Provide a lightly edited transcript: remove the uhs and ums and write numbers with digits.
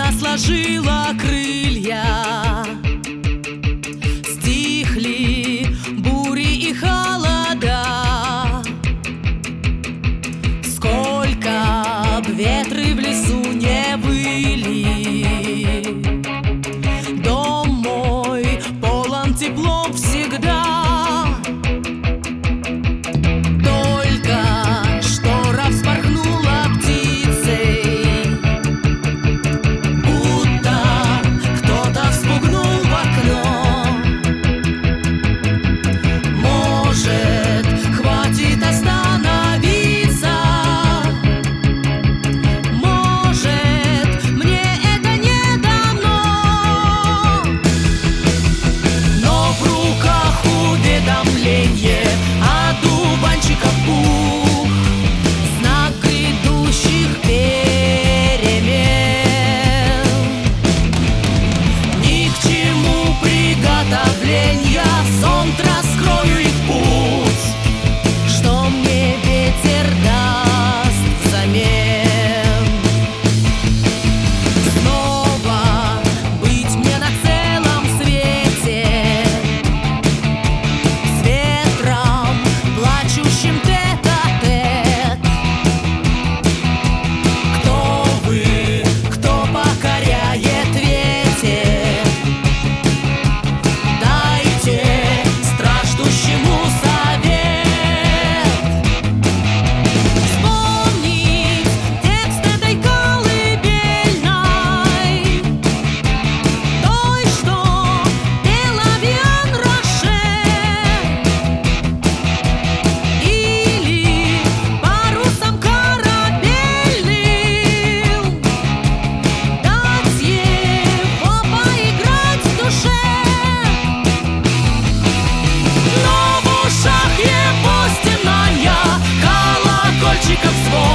сложила крылья, стихли бури и холода. Сколько б ветры в лесу не выли, дом мой полон теплом всегда. Одуванчика пух, знак грядущих перемен. Ни к чему приготовления, зонт раскрою и в путь, что мне ветер даст взамен. Снова быть мне на целом свете, плачущим тет-а-тет. Кто вы, кто покоряет ветер? Дайте страждущему совет. Вспомнить текст этой колыбельной, той, что пела Виан Роше. Колокольчиков звон.